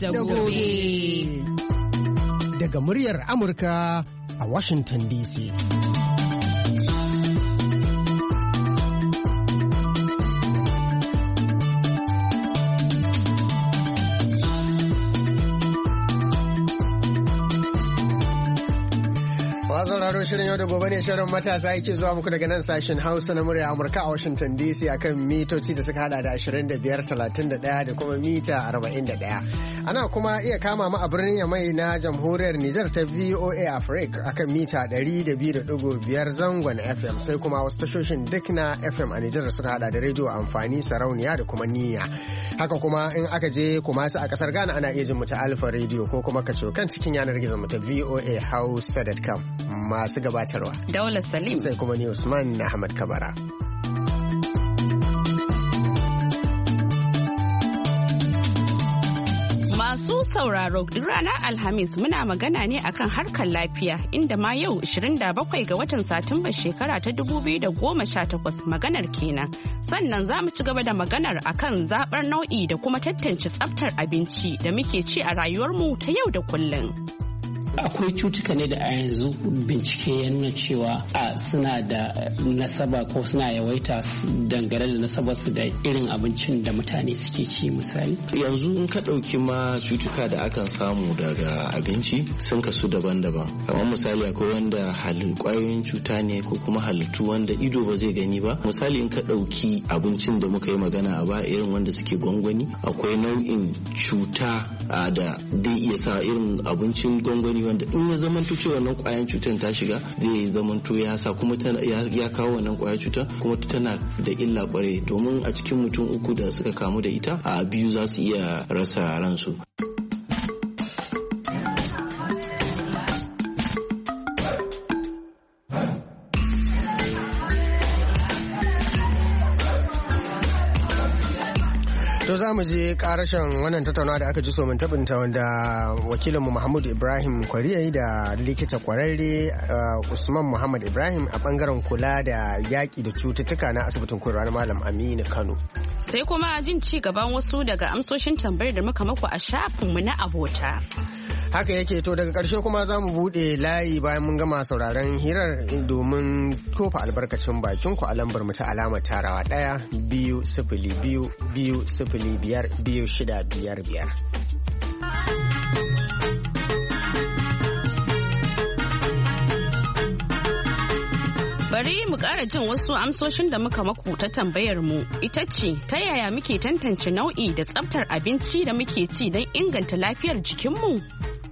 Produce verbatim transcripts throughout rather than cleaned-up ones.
da gobe. Daga muryar Amurka a Washington D C. sauraro shirin yau da gobe ne shirin matasa yake zuwa muku daga nan sashen Hausa na murya Amurka a Washington D C akan mitoci da suka hada da ashirin da biyar, talatin da ɗaya da kuma mita arba'in da ɗaya. Ana kuma iya kama mu a birnin Yamai na Jamhuriyar Nijar ta V O A Africa akan mita ɗari da biyu da ɗigo biyar zangon F M, sai kuma wasu tashoshin duk na F M a Nijar da suka hada da rediyo amfani, sarauniya da kuma niyya. Haka kuma in aka je kuma su a kasar Ghana ana iya jin mu ta Alpha Radio ko kuma kaco kan cikin yanar gizon mu ta V O A Hausa dot com. Masu gabatarwa Daula Salim sai kuma ni Usman Ahmad Kabara. Masu sauraro duk ranar Alhamis muna magana ne akan harkar lafiya inda ma yau ashirin da bakwai ga watan Satumba shekara ta dubu biyu da goma sha takwas maganar kenan. Sannan za mu ci gaba da maganar akan zaɓar nau'i da kuma tantance tsaftar abinci da muke ci a rayuwarmu ta yau da kullum. Akwai cutuka ne da a yanzu bincike ya nuna cewa a suna da nasaba ko suna yawaita dangane da nasabarsu da irin abincin da mutane suke ci misali. Yanzu in ka ɗauki ma cutuka da akan samu daga abinci sun kasu daban-daban. Kamar misali akwai wanda halin ƙwayoyin cuta ne ko kuma halittu wanda ido ba zai gani ba. Misali in ka ɗauki abincin da muka yi magana a baya irin wanda suke gwangwani, akwai nau'in cuta da zai iya sa irin abincin gwangwani wanda in ya zamanto cewa wannan kwayan cutar ta shiga zai zamanto ya sa kuma ya kawo wannan kwayan cutar kuma tana da illa kwarai domin a cikin mutum uku da suka kamu da ita a biyu za su iya rasa ransu. To za mu je karashen wannan tattaunawa da aka ji so mun tabinta wanda wakilinmu Muhammad Ibrahim Kwariyayi da likita kwararre Usman Muhammad Ibrahim a bangaren kula da yaƙi da cututtuka na asibitin koyarwa na Malam Aminu Kano. Sai kuma jin ci gaban wasu daga amsoshin tambayar da muka maku a shafinmu na abota. Haka yake, to daga ƙarshe kuma za mu buɗe layi bayan mun gama sauraron hirar domin tofa albarkacin bakin ku a lambar mu ta alamar tarawa ɗaya biyu sifili biyu biyu sifili biyar biyu shida biyar biyar. Bari mu ƙara jin wasu amsoshin da muka maku ta tambayar mu ita ce ta yaya muke tantance nau'i da tsaftar abinci da muke ci don inganta lafiyar jikinmu?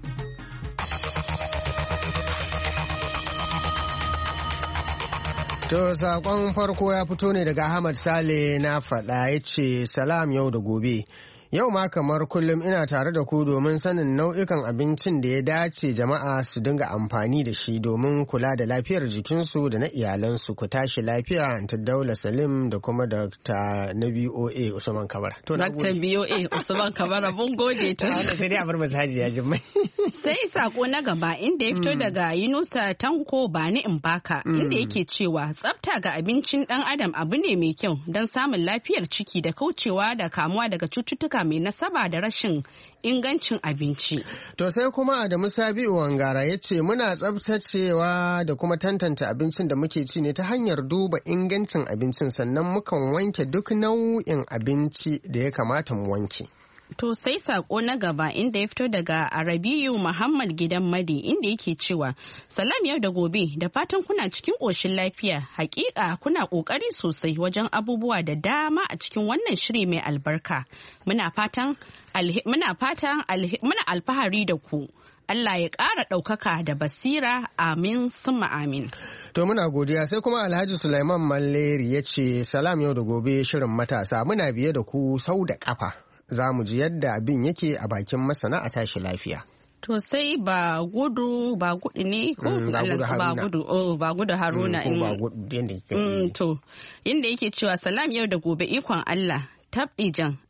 To sakon farko ya fito ne daga Ahmad Sale na faɗa ya ce salam yau da gobe. Yau ma kamar kullum ina tare da ku domin sanin nau'ikan abincin da ya dace jama'a su dinga amfani da shi domin kula da lafiyar jikinsu da na iyalansu. Ku tashi lafiya ta Daula Salim da kuma Dokta na B O A Usman Kabara. Dokta B O A Usman Kabara mun gode ta. Sai dai a bar masaji ya jimmai. Sai sako na gaba inda ya fito daga Yunusa Tanko Bani Mbaka inda yake cewa tsafta ga abincin dan adam abu ne mai kyau don samun lafiyar ciki da kaucewa da kamuwa daga cututtuka mai nasaba da rashin ingancin abinci. To sai kuma Adamu Sabi'u Wangara ya ce muna tsabtacewa da kuma tantance abincin da muke ci ne ta hanyar duba ingancin abincin sannan mukan wanke duk nau'in abinci da ya kamata mu wanke. To sai sako na gaba inda ya fito daga Arabiyu Muhammad Gidan Madi inda yake cewa salam yau da gobe da fatan kuna cikin ƙoshin lafiya, hakika kuna ƙoƙari sosai wajen abubuwa da dama a cikin wannan shiri mai albarka. Muna fatan muna fatan muna alfahari da ku. Allah ya ƙara ɗaukaka da basira, amin summa amin. To muna godiya. Sai kuma Alhaji Sulaiman Malleri ya ce salam yau da gobe shirin matasa muna biye da ku sau da ƙafa. Za mu ji yadda abin yake a bakin masana a tashi lafiya. To sai ba gudu ba gudu ne ko ba gudu oh ba gudu Haruna in ba gudu yanda to inda yake cewa salam yau da gobe ikon Allah tabdijan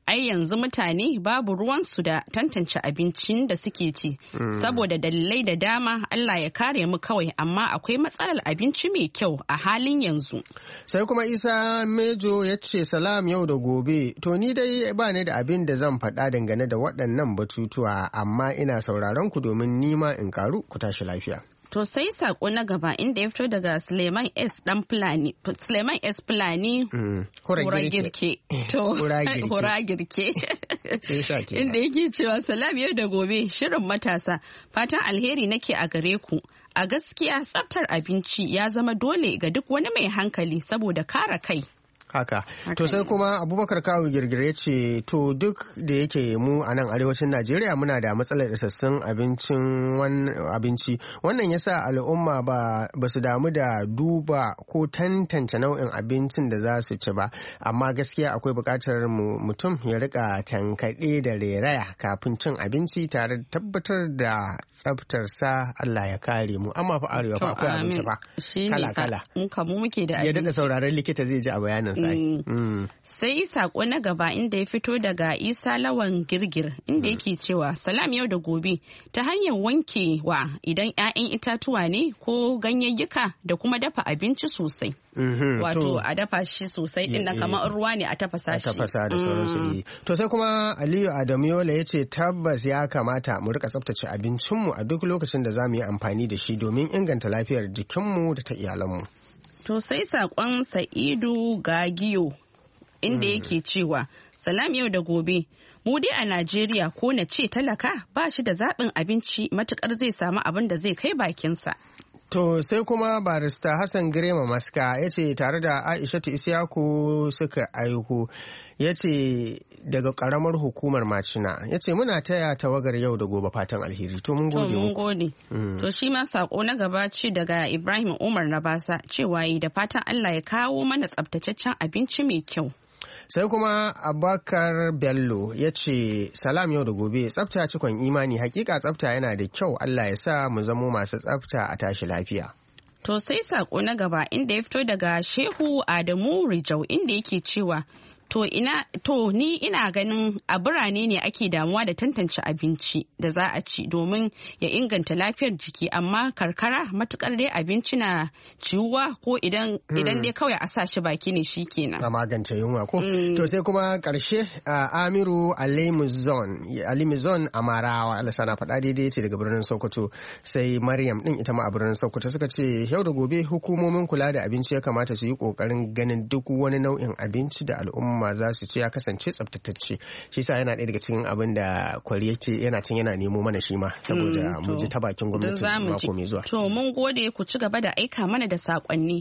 ai yanzu mutane babu ruwansu da tantance abincin da suke ci saboda dalilai da dama. Allah ya kare mu kawai, amma akwai matsalar abinci mai kyau a halin yanzu. Sai kuma Isa Mejo ya ce salam yau da gobe, to ni dai ba ni da abin da zan faɗa dangane da waɗannan batutuwa, amma ina sauraron ku domin nima in karu. Ku tashi lafiya. To sai sako na gaba inda ya fito daga Suleiman S dan Fulani, Suleiman S Fulani hura girke. To hura girke. Inda yake cewa salam yau da gobe shirin matasa, fatan alheri nake a gare ku. A gaskiya tsaftar abinci ya zama dole ga duk wani mai hankali saboda kare kai. Haka. To sai kuma Abubakar Kawu Girgire ce to duk da yake mu a nan arewacin Najeriya muna da matsalar isassun abincin abinci. Wannan yasa al'umma ba ba su damu da duba ko tantance nau'in abincin da za su ci ba. Amma gaskiya akwai buƙatar mutum ya rika tankaɗe da reraya kafin cin abinci tare da tabbatar da tsaftarsa. Allah ya kare mu. Amma fa arewa fa akwai abinci ba. Kala kala. Mun kamu muke da abinci. Ya daga sauraron likita zai ji a bayanin. Mm. Mm. Sai sako na gaba inda ya fito daga Isa Lawan Girgir inda yake cewa salam yau da gobe, ta hanyar wankewa idan 'ya'yan itatuwa ne ko ganyayyuka da kuma dafa abinci sosai. Mm-hmm. Wato a dafa shi sosai din nan kamar ruwa ne a tafasa shi. A tafasa da sauransu. Mm. To sai kuma Aliyu Adamu Yola ya ce tabbas ya kamata mu rika tsaftace abincinmu a duk lokacin da za mu yi amfani da shi domin inganta lafiyar jikinmu da ta iyalanmu. To sai saƙon Sa'idu Gagiyo inda yake cewa salam yau da gobe, mu dai a Najeriya ko na ce talaka ba shi da zaɓin abinci matuƙar zai samu abin da zai kai bakinsa. To sai kuma barista Hassan Girema Maska ya ce tare da Aishatu Isiyaku suka aiko, ya ce daga karamar hukumar Macina, ya ce muna taya tawagar yau da gobe fatan alheri. To mun gode. To mun gode. Mm. To shi ma sako na gaba ce daga Ibrahim Umar na Basa cewa yi da fatan Allah ya kawo mana tsabtataccen abinci mai kyau. Sai kuma Abubakar Bello ya ce salam yau da gobe, tsafta cikon imani, hakika tsafta yana da kyau, Allah ya sa mu zamo masu tsafta a tashi lafiya. To sai sako na gaba inda ya fito daga Shehu Adamu Rijau inda yake cewa To ina to ni ina ganin a birane ne ake damuwa da tantance abinci da za a ci domin ya inganta lafiyar jiki, amma karkara matukar dai abinci na ciwuwa ko idan hmm. idan dai kawai a sa shi baki ne shikenan. A magance yunwa ko. Mm. To sai kuma karshe uh, Amiru Alimuzon Alimuzon Amarawa Allah sana faɗa daidai ce daga birnin Sokoto, sai Maryam din ita ma a birnin Sokoto suka ce yau da gobe hukumomin kula da abinci ya kamata su yi kokarin ganin duk wani nau'in abinci da al'umma ma za su ce ya kasance tsaftatacce. Shi sa yana ɗaya daga cikin abin da Kwari ce yana cin yana nemo mana shi ma saboda mu ji ta bakin gwamnati mako mai zuwa. To mun gode, ku ci gaba da aika mana da saƙonni.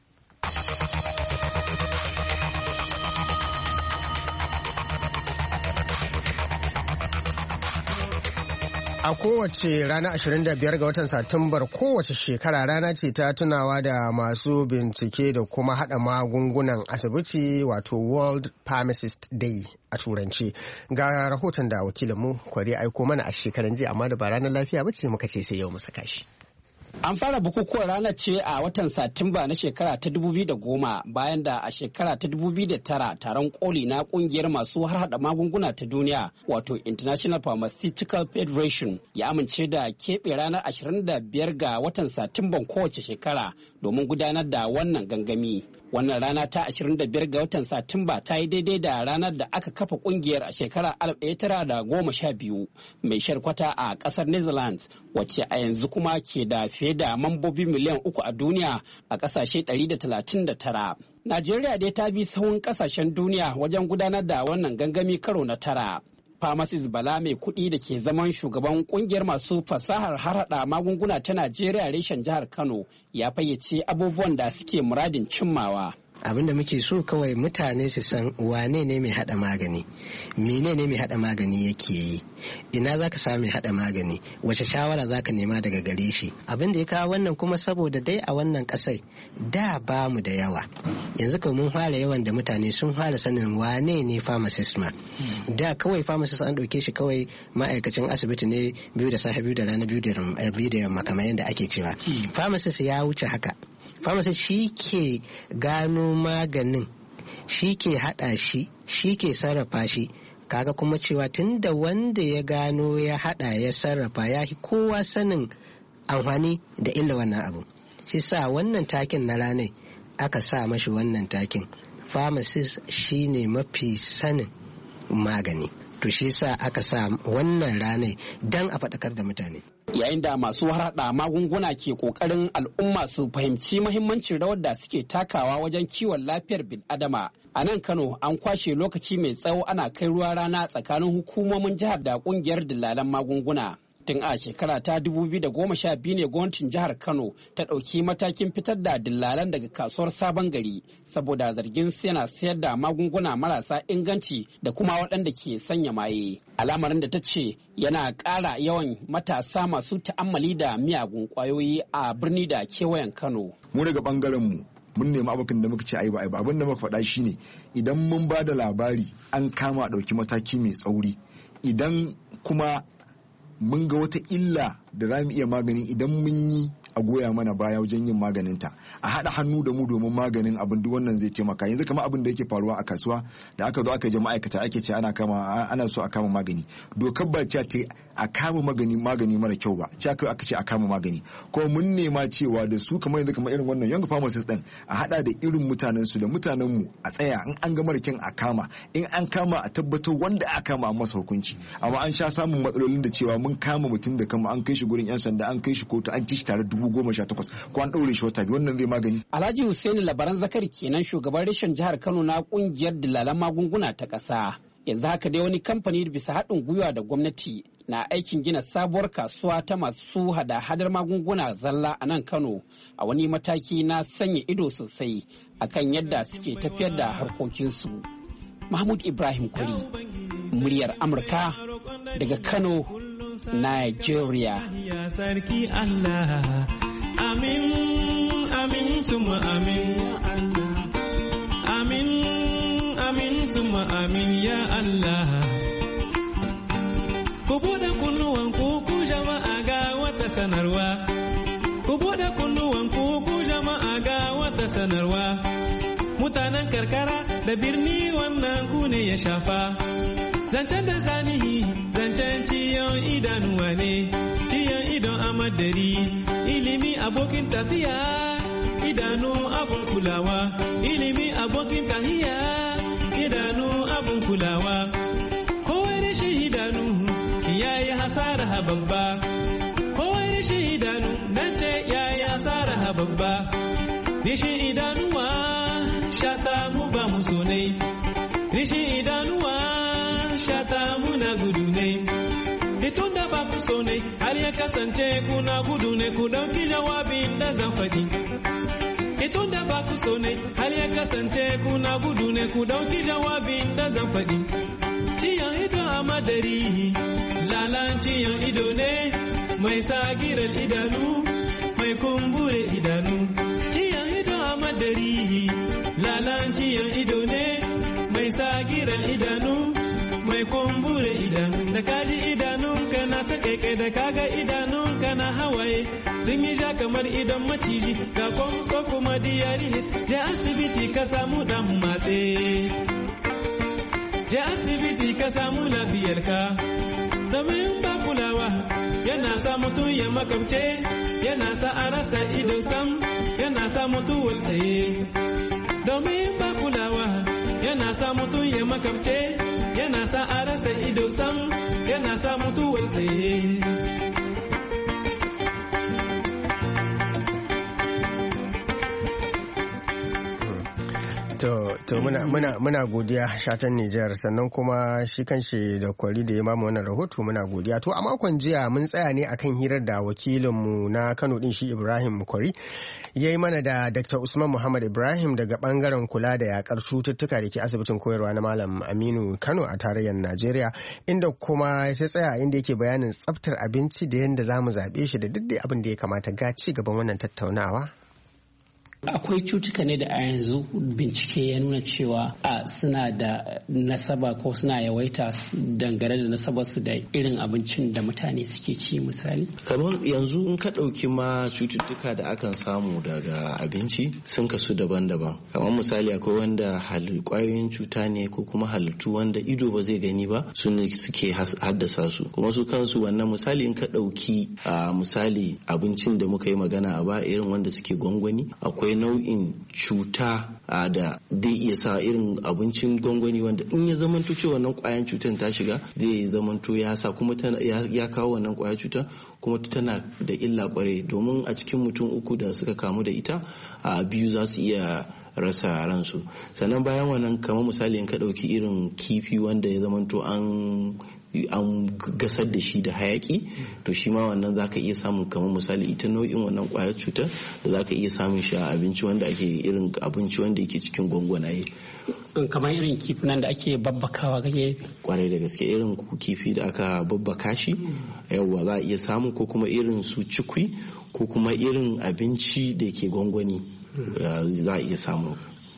A kowace rana ashirin da biyar ga watan Satumbar kowace shekara rana ce ta tunawa da masu bincike da kuma hada magungunan asibiti, wato World Pharmacist Day a turanci. Ga rahoton da wakilinmu Kwari aiko mana a shekaran jiya, amma da ba ranar lafiya ba ce muka ce sai yau mu saka shi. An fara bukukuwar ranar ce a watan Satumba na shekara ta dubu biyu da goma bayan da a shekara ta dubu biyu da tara taron koli na kungiyar masu harhaɗa magunguna ta duniya wato International Pharmaceutical Federation ya amince da keɓe ranar ashirin da biyar ga watan Satumban kowace shekara domin gudanar da wannan gangami. Wannan rana ta ashirin da biyar ga watan Satumba ta yi daidai da ranar da aka kafa kungiyar a shekara alif ɗaya tara da goma sha biyu mai sharkwata a ƙasar Netherlands, wacce a yanzu kuma ke da fiye da mambobi miliyan uku a duniya a ƙasashe ɗari da talatin da tara. Najeriya dai ta bi sahun ƙasashen duniya wajen gudanar da wannan gangami karo na tara. Pharmacist Bala mai kuɗi da ke zaman shugaban kungiyar masu fasahar harhaɗa magunguna ta Najeriya reshen jihar Kano ya fayyace abubuwan da suke muradin cimmawa. Abin da muke so kawai mutane su san wane ne mai hada magani, mene ne mai hada magani yake yi, ina za ka samu mai hada magani, wace shawara za ka nema daga gare shi. Abin da ya kawo wannan kuma saboda dai a wannan kasai da ba mu da yawa, yanzu kawai mun fara yawan da mutane sun fara sanin wane ne pharmacist ma. Da kawai pharmacist an ɗauke shi kawai ma'aikacin asibiti ne biyu da safe biyu da rana biyu da yamma kamar yadda ake cewa. Pharmacist ya wuce haka. Pharmacist shi ke gano maganin, shi ke haɗa shi, shi ke sarrafa shi, kaga kuma cewa tun da wanda ya gano ya hada ya sarrafa ya kowa sanin amfani da illa wannan abu. Shi sa wannan takin na ranai aka sa mashi wannan takin. Pharmacist shine mafi sanin magani. To shi sa aka sa wannan ranai don a faɗakar da mutane. Yayin da masu harhaɗa magunguna ke ƙoƙarin al'umma su fahimci mahimmancin rawar da suke takawa wajen kiwon lafiyar bil'adama, a nan Kano an kwashe lokaci mai tsawo ana kai ruwa rana tsakanin hukumomin jihar da ƙungiyar dillalan magunguna. Tun a shekara ta dubu biyu da goma sha biyu ne gwamnatin jihar Kano ta ɗauki matakin fitar da dillalan daga kasuwar Sabon Gari saboda zargin yana sayar da magunguna marasa inganci da kuma waɗanda ke sanya maye. Al'amarin da ta ce yana ƙara yawan matasa masu ta'ammali da miyagun ƙwayoyi a birni da kewayen Kano. Mu daga ɓangaren mu mun nemi abokin da muka ce ai ba ai ba abin da muka faɗa shine idan mun ba da labari an kama a ɗauki mataki mai tsauri, idan kuma mun ga wata illa da za mu iya magani idan mun yi a goya mana baya wajen yin maganinta, a haɗa hannu da mu domin maganin abin duk wannan zai taimaka. Yanzu kamar abin da yake faruwa a kasuwa da aka zo aka je ma'aikata ake ce ana kama ana so a kama magani, dokar ba ce ta a kama magani magani mara kyau ba, ce aka ce a kama magani. Kuma mun nema cewa da su kamar yanzu kamar irin wannan young pharmacist din a haɗa da irin mutanen su da mutanen mu a tsaya in an ga mara kyan a kama, in an kama a tabbatar wanda aka kama a masa hukunci. Amma an sha samun matsalolin da cewa mun kama mutum da kama an kai shi gurin yan sanda an kai shi kotu an ci shi tare dubu goma sha takwas ko an ɗaure shi wata biyu, wannan zai magani. Alhaji Hussaini Labaran Zakari kenan shugaban reshen jihar Kano na kungiyar dillalan magunguna ta ƙasa. Yanzu haka dai wani kamfani bisa haɗin gwiwa da gwamnati na aikin gina sabuwar kasuwa ta masu hada-hadar magunguna zalla a nan Kano a wani mataki na sanya ido sosai akan yadda suke tafiyar da harkokinsu. Mahmud Ibrahim Kwari, muryar Amurka daga Kano, Nigeria. Amin, amin, suma amin, ya Allah. Amin, amin, suma amin, ya Allah. Ku buɗe kunnuwan ku jama'a ga wata sanarwa. Ku buɗe kunnuwan ku jama'a ga wata sanarwa. Mutanen karkara da birni wannan ku ne ya shafa. Zancen da zanihi, zancen ciyon idanuwa ne, ciyon idon amadari. Ilimi abokin tafiya, idanu abun kulawa. Ilimi abokin tahiya, idanu abun kulawa. Kowai rashin idanu, ya yi hasara babba. Kowai rashin idanu, nan ce ya yi hasara babba. Rashin idanuwa, shata mu ba mu so ne. Rashin idanuwa, shata mu na gudu ne. Itun da ba ku so ne, har ya kasance kuna gudu ne ku ɗauki jawabin da zan faɗi. Itun da ba ku so ne, har ya kasance kuna gudu ne ku ɗauki jawabin da zan faɗi. Ciyon ido a madari, lalan ciyon ido ne, mai sagirar idanu, mai kumbure idanu. Ciyon ido a madari, lalan ciyon ido ne, mai sagirar idanu. Mai kumbure idanu da kaji idanun kana ta kaikai da kaga idanun kana hawaye sun yi ja kamar idon maciji ga kwamso kuma diyari je asibiti ka samu dan matse je asibiti ka samu lafiyar ka domin ba kulawa yana sa mutum ya makamce yana sa a rasa ido sam yana sa mutuwar tsaye domin ba kulawa yana sa mutum ya makamce yana sa a rasa ido sam yana sa mutuwar tsaye. To, to muna, muna, muna godiya shatan Nijar sannan kuma shi kanshi da kwari da ya mamu wannan rahoto muna godiya. To a makon jiya mun tsaya ne akan hirar da wakilinmu na Kano din shi Ibrahim Kwari ya yi mana da Doctor Usman Muhammad Ibrahim daga bangaren kula da yakar cututtuka da ke asibitin koyarwa na Malam Aminu Kano a tarayyar Najeriya, inda kuma sai tsaya inda yake bayanin tsaftar abinci da yadda za mu zaɓe shi da duk abin da ya kamata ga ci gaban wannan tattaunawa. Akwai cutuka ne da a yanzu bincike ya nuna cewa a suna da nasaba ko suna yawaita dangane da nasabarsu da irin abincin da mutane suke ci misali. Kamar yanzu in ka ɗauki ma cututtuka da akan samu daga abinci sun kasu daban-daban. Kamar misali akwai wanda kwayoyin cuta ne ko kuma halittu wanda ido ba zai gani ba su ne suke haddasa su. Kuma su kansu wannan misali in ka ɗauki a misali abincin da muka yi magana a ba irin wanda suke gwangwani akwai nau'in cuta da zai iya sa irin abincin gwangwani wanda in ya zamanto cewa wannan kwayan cutar ta shiga zai zamanto ya sa kuma ya kawo wannan kwayar cutar kuma tana da illa kwarai domin a cikin mutum uku da suka kamu da ita a biyu za su iya rasa ransu. Sannan bayan wannan kamar misali in ka ɗauki irin kifi wanda ya zamanto an an gasar da shi da hayaki to shi ma wannan zaka iya samun kamar misali ita nau'in wannan kwayar cutar da zaka iya samun shi a abinci wanda ake irin abinci wanda yake cikin gwangwanaye kamar irin kifinan da ake babbakawa kake kwarai da gaske irin kifi da aka babbaka shi yawa za a iya samu ko kuma irin su cikwi ko kuma irin abinci da ke gwangwani za a iya samu.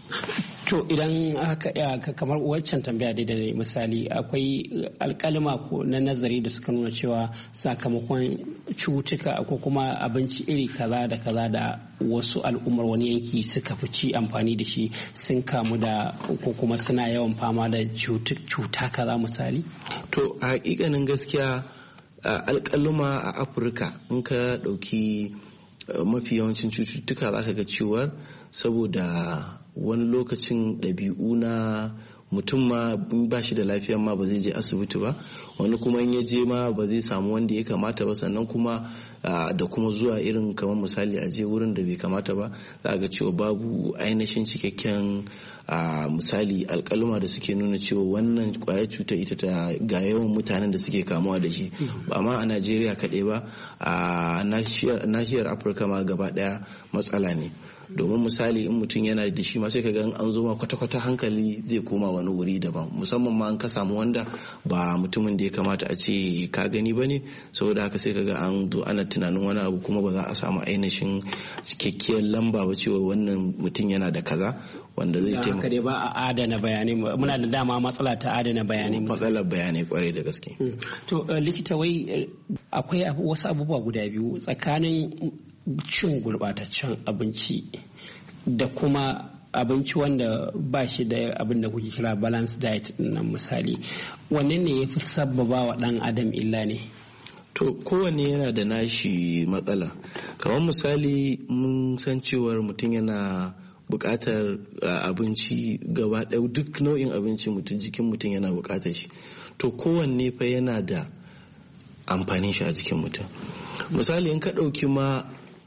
To idan haka kamar waccan tambaya da ne misali akwai alkalima ko na nazari da suka nuna cewa sakamakon cutuka ko kuma abinci iri kaza da kaza da wasu al'ummar wani yanki suka fi ci amfani da shi sun kamu da ko kuma suna yawan fama da cuta kaza misali? To a hakikanin gaskiya alkalima a Afirka in ka ɗauki mafi yawancin cututtuka za ka ga cewar saboda wani lokacin ɗabi'u na mutum ma ba shi da lafiya ma ba zai je asibiti ba wani kuma in ya je ma ba zai samu wanda ya kamata ba sannan kuma da kuma zuwa irin kamar misali a je wurin da bai kamata ba za ga cewa babu ainihin cikakken misali alkaluma da suke nuna cewa wannan kwayar cuta ita ta ga yawan mutanen da suke kamuwa da shi ba ma a Najeriya kaɗai ba a nahiyar Afirka ma gaba ɗaya matsala ne. Domin misali in mutum yana da shi ma sai ka ga an zo ma kwata-kwata hankali zai koma wani wuri daban musamman ma an ka samu wanda ba mutumin da ya kamata a ce ka gani ba ne saboda haka sai ka ga an zo ana tunanin wani abu kuma ba za a samu ainihin cikakkiyar lamba ba cewa wannan mutum yana da kaza wanda zai taimaka. Haka dai ba a adana bayanai muna da dama matsala ta adana bayanai. Matsalar bayanai kwarai da gaske. To likita wai akwai wasu abubuwa guda biyu tsakanin cin gurbataccen abinci da kuma abinci wanda ba shi da abin da kuke kira balance diet nan misali wanne ne ya fi sabbaba wa dan adam illa ne? To kowanne yana da nashi matsala kamar misali mun san cewar mutum yana buƙatar abinci gaba ɗaya duk nau'in abinci mutum jikin mutum yana buƙatar shi to kowanne fa yana da amfanin shi a jikin mutum misali in ka ɗauki ma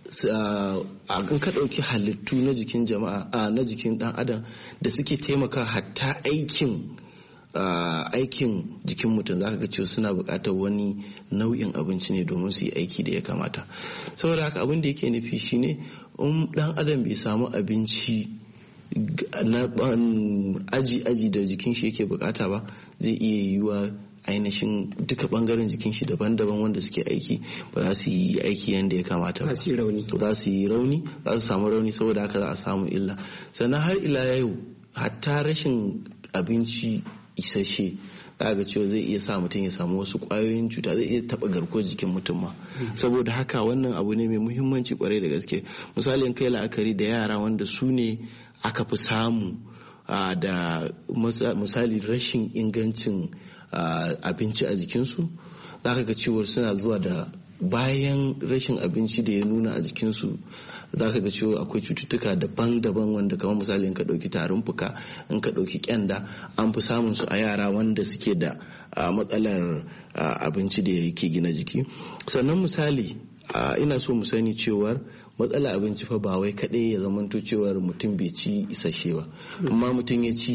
in ka ɗauki halittu na jikin jama'a na jikin ɗan adam da suke taimaka hatta aikin aikin jikin mutum za ka ga cewa suna buƙatar wani nau'in abinci ne domin su yi aiki da ya kamata saboda haka abin da yake nufi shine in ɗan adam bai samu abinci na aji-aji da jikin shi yake buƙata ba zai iya yiwuwa ainihin duka bangaren jikin shi daban-daban wanda suke aiki ba za su yi aiki yadda ya kamata ba za su yi rauni za su yi rauni za su samu rauni saboda haka za a samu illa sannan har ila yau hatta rashin abinci isasshe za ga cewa zai iya sa mutum ya samu wasu kwayoyin cuta zai iya taba garkuwar jikin mutum ma saboda haka wannan abu ne mai muhimmanci kwarai da gaske misali kai la'akari da yara wanda su ne aka fi samu da misali rashin ingancin abinci a jikinsu za ka ga cewar suna zuwa da bayan rashin abinci da ya nuna a jikinsu za ka ga cewa akwai cututtuka daban-daban wanda kamar misali in ka ɗauki tarin fuka in ka ɗauki kyanda an fi samun su a yara wanda suke da matsalar abinci da yake gina jiki sannan misali ina so mu sani cewar matsala abinci fa ba wai kaɗai ya zamanto cewar mutum bai ci isasshe ba amma mutum ya ci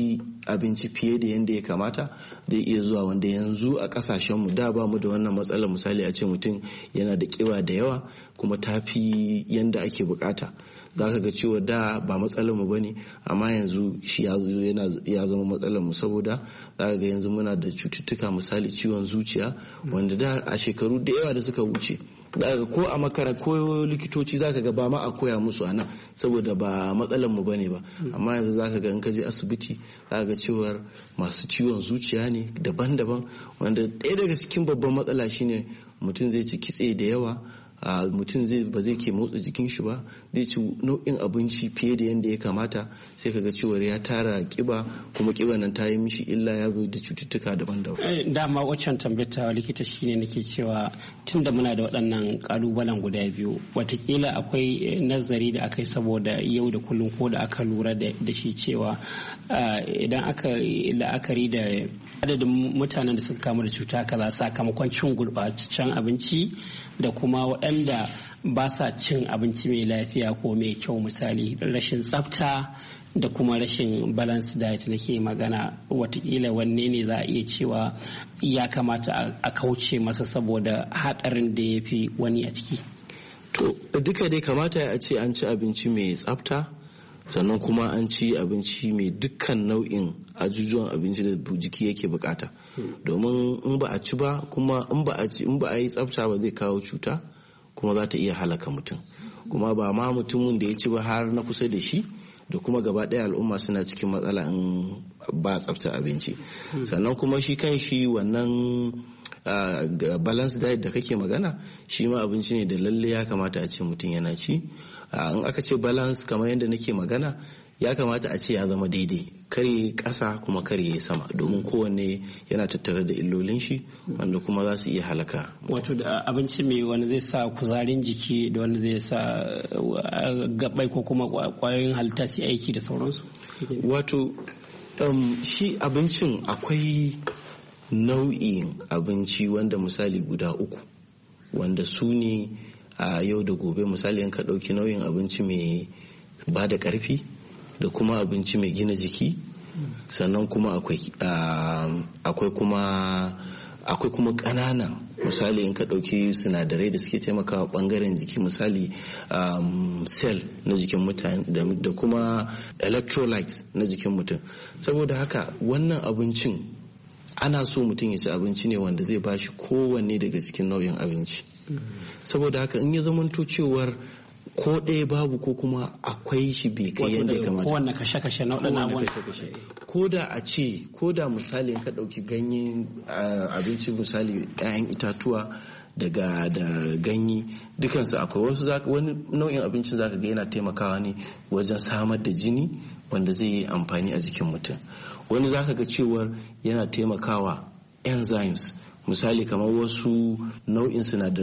abinci fiye da yadda ya kamata zai iya zuwa, wanda yanzu a kasashenmu da ba mu da wannan matsalar. Misali a ce mutum yana da kiba da yawa kuma tafi yadda ake bukata, za ka ga cewa da ba matsalar mu bane, amma yanzu shi ya zama matsalar mu, saboda za ka ga yanzu muna da cututtuka, misali ciwon zuciya, wanda da a shekaru da yawa da suka wuce daga ko a makara ko likitoci zaka ga ba ma a koya musu a nan, saboda ba matsalar mu bane ba. Amma yanzu zaka ga in ka je asibiti zaka ga cewar masu ciwon zuciya ne daban-daban, wanda ɗaya daga cikin babban matsala shine mutum zai ci kitse da yawa, mutum zai ba zai ke motsa jikin shi ba, zai ci nau'in abinci fiye da yadda ya kamata, sai kaga cewar ya tara kiba, kuma kiba nan ta yi mishi illa, ya zo da cututtuka daban-daban. Dama waccan tambayar ta likita shine nake cewa tunda muna da waɗannan kalubalen guda biyu, watakila akwai nazari da aka yi saboda yau da kullum, ko da aka lura da shi cewa idan aka la'akari da adadin mutanen da suka kamu da cuta kaza sakamakon cin gurɓataccen abinci da kuma waɗanda ba sa cin abinci mai lafiya ko mai kyau, misali rashin tsafta da kuma rashin balance diet nake magana, watakila wanne ne za a iya cewa ya kamata a kauce masa saboda haɗarin da ya fi wani a ciki? To duka dai kamata a ce an ci abinci mai tsafta, sannan kuma an ci abinci mai dukkan nau'in ajujuwan abinci da jiki yake bukata, domin in ba a ci ba, kuma in ba a ci in ba a yi tsafta ba zai kawo cuta, kuma za ta iya halaka mutum, kuma ba ma mutumin da ya ci ba har na kusa da shi, da kuma gaba ɗaya al'umma suna cikin matsala in ba tsaftar abinci. Sannan kuma shi kan shi wannan balance diet da kake magana, shi ma abinci ne da lalle ya kamata a ce mutum yana ci. In aka ce balance kamar yadda nake magana, ya kamata a ce ya zama daidai, kare ƙasa kuma kare sama, domin kowanne yana tattare da illolin shi wanda kuma za su iya halaka. Wato da abinci mai wanda zai sa kuzarin jiki da wanda zai sa gabai ko kuma kwayoyin halitta su aiki da sauransu. Wato um, shi abincin akwai nau'in abinci wanda misali guda uku, wanda su ne a yau da gobe. Misali in ka ɗauki nau'in abinci mai ba da ƙarfi da kuma abinci mai gina jiki, sannan kuma akwai akwai kuma akwai kuma ƙanana, misali in ka ɗauki sinadarai da suke taimakawa ɓangaren jiki, misali um, cell na jikin mutane da kuma electrolytes na jikin mutum. Saboda haka wannan abincin ana so mutum ya ci abinci ne wanda zai bashi kowanne daga cikin nau'in abinci. Saboda haka in ya zamanto cewar ko ɗaya babu ko kuma akwai shi bai kai yadda ya kamata, kowanne kashe-kashe na waɗannan ko da a ce ko da misali ka ɗauki ganyen abinci, misali 'ya'yan itatuwa daga da ganye, dukansu akwai wasu wani nau'in abincin zaka ga yana taimakawa ne wajen samar da jini wanda zai yi amfani a jikin mutum. Wani zaka ga cewar yana taimakawa enzymes, misali kamar wasu nau'in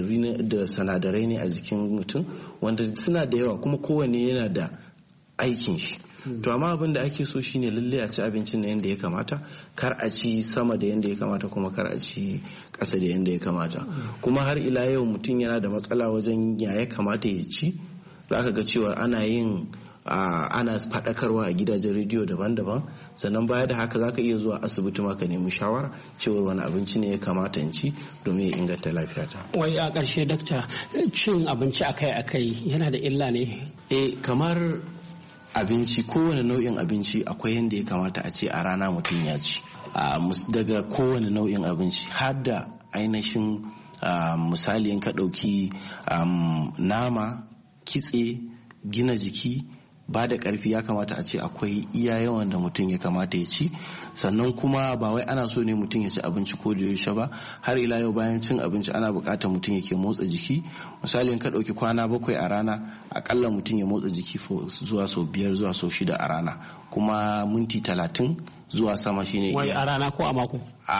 sinadarai ne a jikin mutum wanda suna da yawa, kuma kowanne yana da aikin shi. To amma abin da ake so shine lalle a ci abincin na yadda ya kamata, kar a ci sama da yadda ya kamata, kuma kar a ci ƙasa da yadda ya kamata. Kuma har ila yau mutum yana da matsala wajen ya ya kamata ya ci, za ka ga cewa ana yin Uh, ana faɗakarwa a gidajen rediyo daban-daban, sannan baya da haka zaka iya zuwa asibiti ma ka nemi shawara cewar wani abinci ne ya kamata in ci domin ya inganta lafiyata. Wai a ƙarshe dakta, cin abinci akai-akai yana da illa ne? Eh, kamar abinci, kowane nau'in abinci akwai yadda ya kamata a ce a rana mutum ya ci, uh, daga kowane nau'in abinci har da ainihin uh, misali in ka ɗauki um, nama, kitse, gina jiki, ba da ƙarfi, ya kamata a ce akwai iya yawan da mutum ya kamata ya ci. Sannan kuma ba wai ana so ne mutum ya ci abinci ko da yaushe ba, har ila yau bayan cin abinci ana buƙatar mutum yake motsa jiki. Misali in ka ɗauki kwana bakwai a rana, akalla mutum ya motsa jiki zuwa sau biyar zuwa sau shida a rana, kuma minti talatin zuwa sama shine. Wai a rana ko a mako?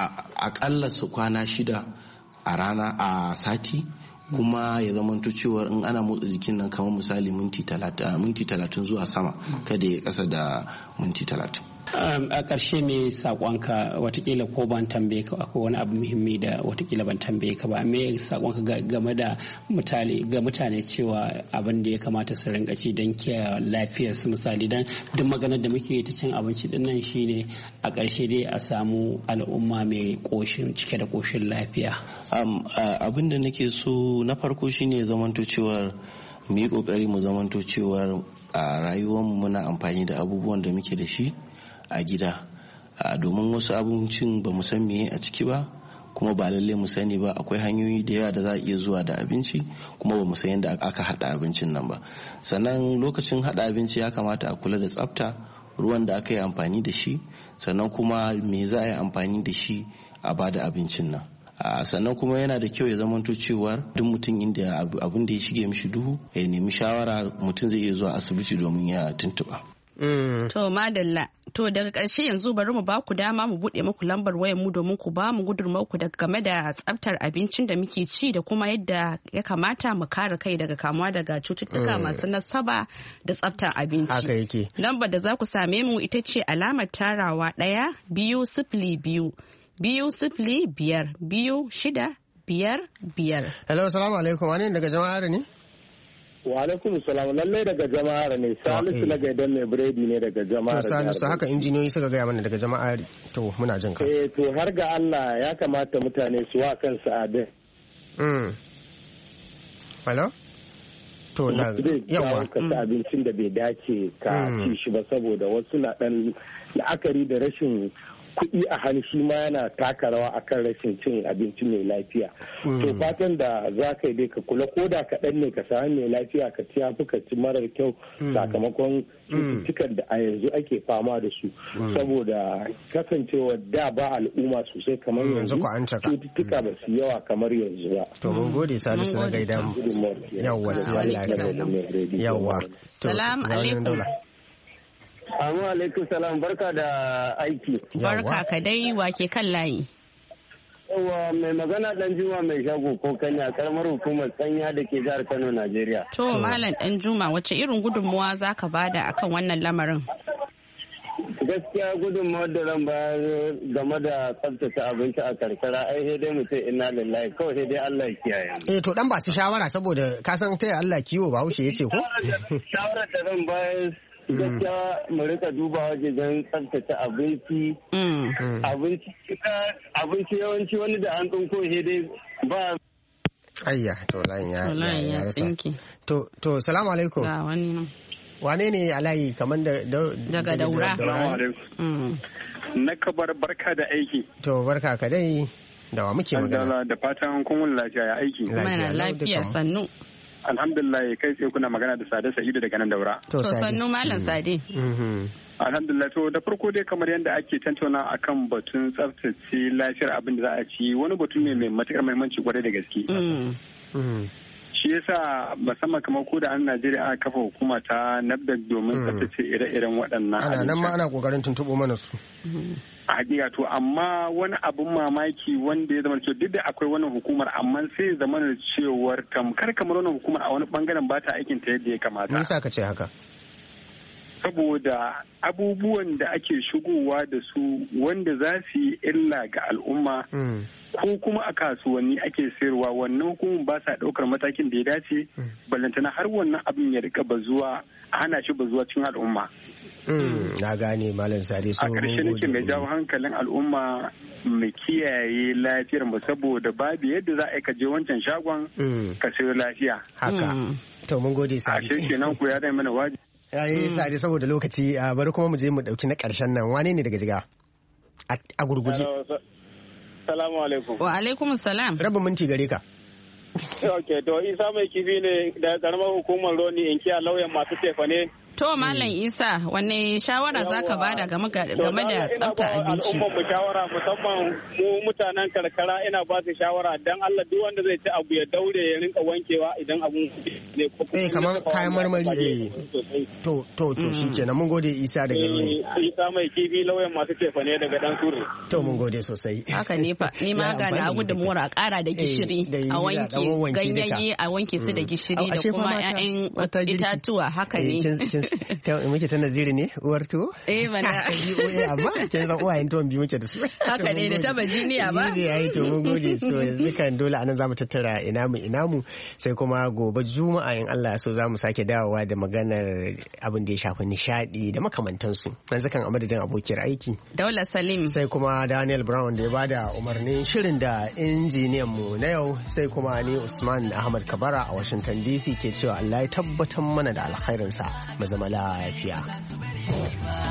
A akalla su kwana shida a rana a sati, kuma ya zamanto cewa in ana motsa jikin nan kamar misali minti talatin zuwa sama, kada ya kasa da minti talatin. a ƙarshe me saƙonka watakila ko ban tambaye ka akwai wani abu muhimmi da watakila ban tambaye ka ba me saƙonka game da mutane ga mutane cewa abin da ya kamata su rinka ci don kiyaye lafiyar su misali dan duk maganar da muke ta cin abinci din nan shine a ƙarshe dai a samu al'umma mai koshin cike da koshin lafiya. Abin da nake so na farko shine zamanto cewar mu yi kokari mu zamanto cewar a rayuwarmu muna amfani da abubuwan da muke da shi a gida domin wasu abincin ba mu san meye a ciki ba kuma ba lalle mu sani ba akwai hanyoyi da yawa da za a iya zuwa da abinci kuma ba mu san yadda aka hada abincin nan ba sannan lokacin hada abinci ya kamata a kula da tsafta ruwan da aka yi amfani da shi sannan kuma me za a yi amfani da shi a bada abincin nan sannan kuma yana da kyau ya zamanto cewar duk mutum inda abin da ya shige mishi duhu ya nemi shawara mutum zai iya zuwa asibiti domin ya tuntuɓa. Mm. To madalla to daga ƙarshe yanzu bari mu ba ku dama mu buɗe muku lambar wayar mu domin ku ba mu gudunmawar ku daga game da tsaftar abincin da muke ci da kuma yadda ya kamata mu kare kai daga kamuwa daga cututtuka mm. masu nasaba da tsaftar abinci. Haka yake. Lambar da za ku same mu ita ce alamar tarawa ɗaya biyu sifili biyu biyu sifili biyar biyu shida biyar biyar. Hello, salamu alaikum. Wani daga jama'ar ne? Wa alaikum salam, lallai daga jama'ar ne. Salisu na gaidan mai biredi ne daga jama'ar. To Salisu haka injiniyoyi suka gaya mana daga jama'ar. To muna jin ka. Eh to har ga Allah ya kamata mutane su wa kansu adai. Mm. Hello? To na yawa. Ka ci abincin da bai dace ka ci shi ba saboda wasu na dan la'akari da rashin kuɗi a hannu shi ma yana taka rawa akan rashin cin abinci mai lafiya. To fatan da za ka yi dai ka kula ko da kaɗan ne ka samu mai lafiya ka ci yafi ka ci marar kyau sakamakon cututtukan da a yanzu ake fama da su. Saboda kasancewa da ba al'umma sosai kamar yanzu cututtuka ba su yawa kamar yanzu ba. To mun gode Salisu na gaida mu. Yawwa sai Allah ya yawwa. Salamu alaikum. Assalamu alaikum salam barka da aiki. Barka ka dai wake kan layi. Yawa mai magana dan Juma mai shago ko kanya karamar hukumar Tsanya da ke jihar Kano Najeriya. To malam dan Juma wace irin gudunmuwa zaka bada akan wannan lamarin? Gaskiya gudunmuwar da zan bayar game da tsaftace abinci a karkara ai sai dai mu ce inna lillahi kawai sai dai Allah ya kiyaye mu. Eh to dan ba su shawara saboda ka san ta Allah kiwo ba haushe yace ko? Shawara da zan bayar gaskiya mu rika duba wajen tsaftace abinci abinci abinci yawanci wani da an ɗauko he dai ba ayya to layin ya layin ya tsinki to to salamu alaikum ga wani nan wane ne alayi kaman da daga daura salamu alaikum na kabar barka da aiki to barka ka dai da wa muke magana da fatan kun lafiya ya aiki mana lafiya sannu alhamdulillah kai sai kuna magana da Sade Sa'idu daga nan daura. To sannu Malam Sade. Alhamdulillah to da farko dai kamar yadda ake tantauna akan batun tsaftace lafiyar abin da za a ci wani batu ne mai matukar muhimmanci kwarai da gaske. Shi yasa musamman kamar ko da an Najeriya aka kafa hukuma ta NAFDAC domin tsaftace ire-iren waɗannan. Ana nan ma ana kokarin tuntuɓo mana su. a hakika to amma wani abun mamaki wanda ya zama cewa duk da akwai wannan hukumar amma sai zama da cewar tamkar kamar wannan hukumar a wani bangaren ba ta aikin ta yadda ya kamata. Me yasa ka ce haka? Saboda abubuwan da ake shigowa da su wanda za su yi illa ga al'umma ko kuma a kasuwanni ake sayarwa wannan hukumar ba sa ɗaukar matakin da ya dace ballantana har wannan abin ya rika bazuwa a hana shi bazuwa cikin al'umma. Na gane Malam Sade so mun gode. A ƙarshe nake mai jawo hankalin al'umma mu kiyaye lafiyar mu saboda babu yadda za a ka je wancan shagon ka sayo lafiya. Haka. To mun gode Sade. A kenan ku ya dai mana wajibi. Yayi Sade saboda lokaci bari kuma mu je mu dauki na ƙarshen nan wane ne daga jiga? A gurguje. Salamu alaikum. Wa alaikum salam. Rabin minti gare ka. Ok, to Isa mai kifi ne da karamar hukumar Roni in kiya lauyan masu tefa ne. To Malam Isa, wanne shawara za ka bada game da tsafta abinci? Ina ba al'umman mu shawara musamman mu mutanen karkara ina ba su shawara dan Allah duk wanda zai ci abu ya daure ya rinka wankewa idan abun ne ko eh kamar kayan marmari eh. To to to shikenan mun gode Isa daga Roni. Isa mai kifi lauyan masu tefa ne daga Dan Sure. To mun gode sosai. Haka ne fa ni ma ga na abu da mura a kara da gishiri a wanke ganyaye a wanke su da gishiri da kuma ƴaƴan itatuwa haka ne. muke ta Naziri ne uwar tuwo? Eh mana. Amma kin san uwayen tuwon biyu muke da su. Haka ne da ta bajiniya ba. Ni yayi to mun gode so yanzu kan dole anan zamu tattara ina mu ina mu sai kuma gobe Juma'a in Allah ya so zamu sake dawowa da maganar abin da ya shafi nishadi da makamantansu. Yanzu kan a madadin abokiyar aiki. Daula Salim. Sai kuma Daniel Brown da ya bada umarnin shirin da injiniyan mu na yau sai kuma ni Usman Ahmad Kabara a Washington D C ke cewa Allah ya tabbatar mana da alkhairinsa mu zama lafiya.